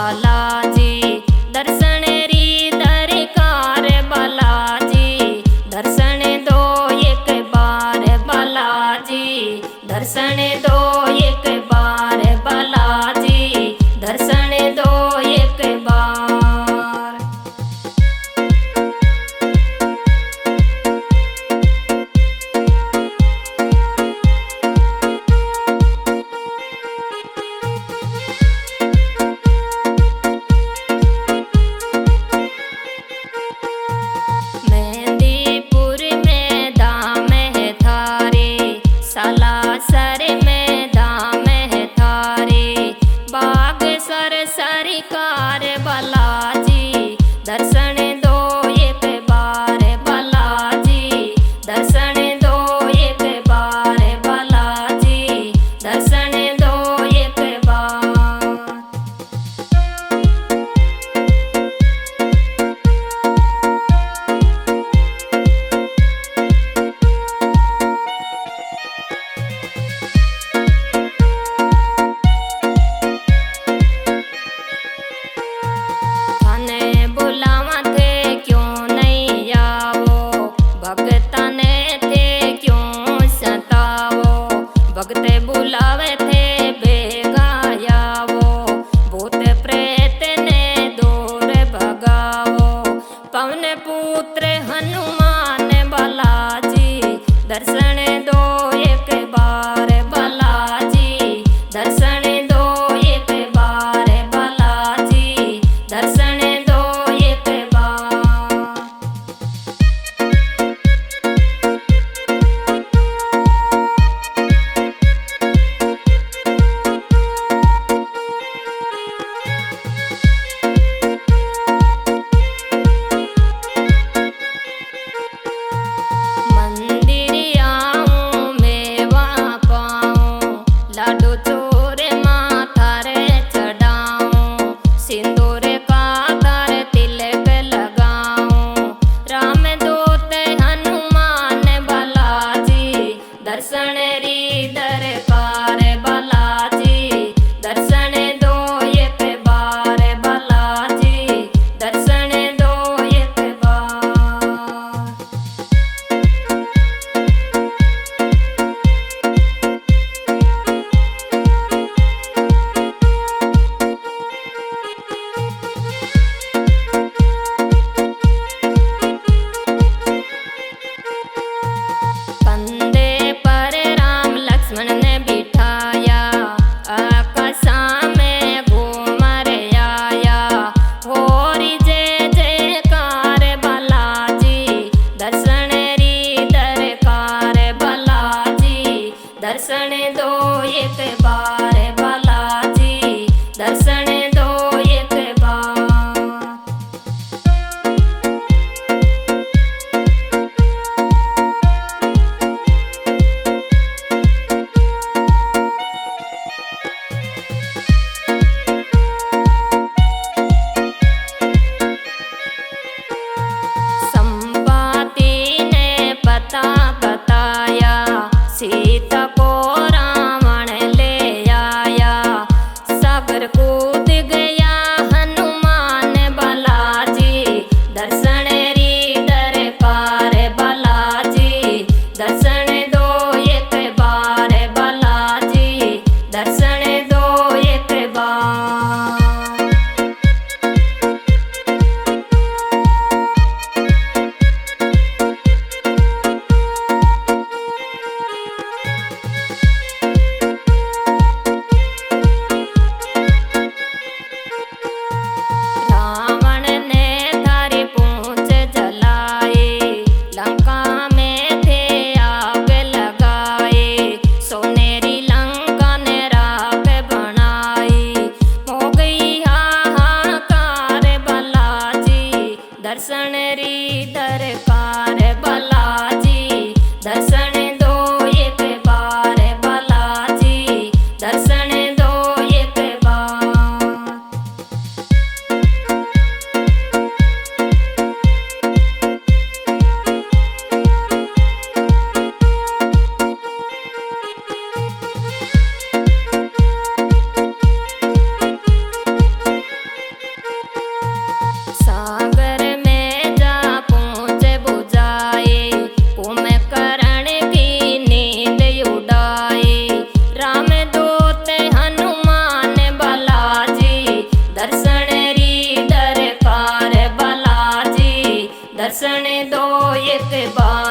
बालाजी दर्शन री दरकार बालाजी दर्शन दो एक बार बालाजी दर्शन दो एक बार बालाजी दर्शन दो एक बार। मेहंदीपुर में धाम है थारे सालासर में धाम है थारे बागेश्वर सरकार बालाजी दर्शन दो एक बार बालाजी दर्शन दो एक बार बालाजी दर्शन दो एक बार। थाने बुलावा थे क्यों नहीं आवो भगता ने थे क्यों सतावो भगते बुलावे थे बेगा आवो भूत प्रेत ने दूर भगावो पवन पुत्र हनुमान बालाजी दर्शन दो एक बार बालाजी दर्शन दो एक बार बालाजी दर्शन दो एक बार। मंदिर आऊं मेवा पाऊं लाडू चोर माथा रे चढ़ाऊं सिंदूर का तार तिलक लगाऊं राम दूत हनुमान बालाजी दर्शन री दरकार बालाजी दर्शन दो एक बार बालाजी दर्शन दो एक बार। कंधे पर राम लक्ष्मण ने बिठाया आकाशा में घूमर आया होरी जय जयकार बालाजी दर्शन री दरकार बालाजी दर्शन दो एक बार बालाजी दर्शन दो एक बार। संपाति ने पता बताया सीता को रावण ले आया सागर कूद गया हनुमान बालाजी दर्शन री दरकार बालाजी दर्शन दो एक बार बालाजी दर्शन दो एक बार। रावण ने थारी पूंछ जलाई लंका में थे आग लगाए सोनेरी लंका ने राख बनाई हो गई हाहाकार बालाजी दर्शन री दरकार बालाजी दर्शन दो एक बार बालाजी दर्शन दो एक बार। के बाद